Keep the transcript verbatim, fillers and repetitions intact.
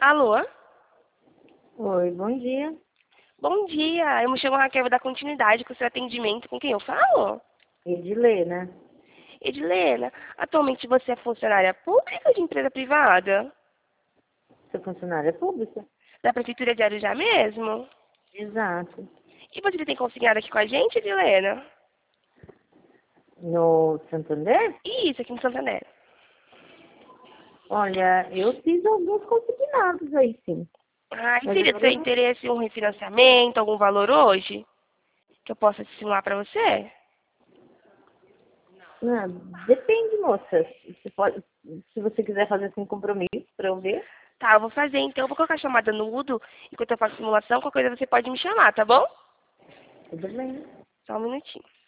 Alô? Oi, bom dia. Bom dia, eu me chamo Raquel, vou dar continuidade com o seu atendimento. Com quem eu falo? Edilena. Edilena, atualmente você é funcionária pública ou de empresa privada? Sou funcionária pública? Da Prefeitura de Arujá mesmo? Exato. E você já tem consignado aqui com a gente, Edilena? No Santander? Isso, aqui em Santander. Olha, eu fiz alguns consignados aí, sim. Ah, e Mas seria do agora seu eu não... interesse um refinanciamento, algum valor hoje? Que eu possa simular para você? Não, depende, moça. Você pode, se você quiser fazer sem compromisso para eu ver, Tá, eu vou fazer então. Eu vou colocar a chamada no mudo enquanto eu faço simulação. Qualquer coisa você pode me chamar, tá bom? tudo bem. Só um minutinho.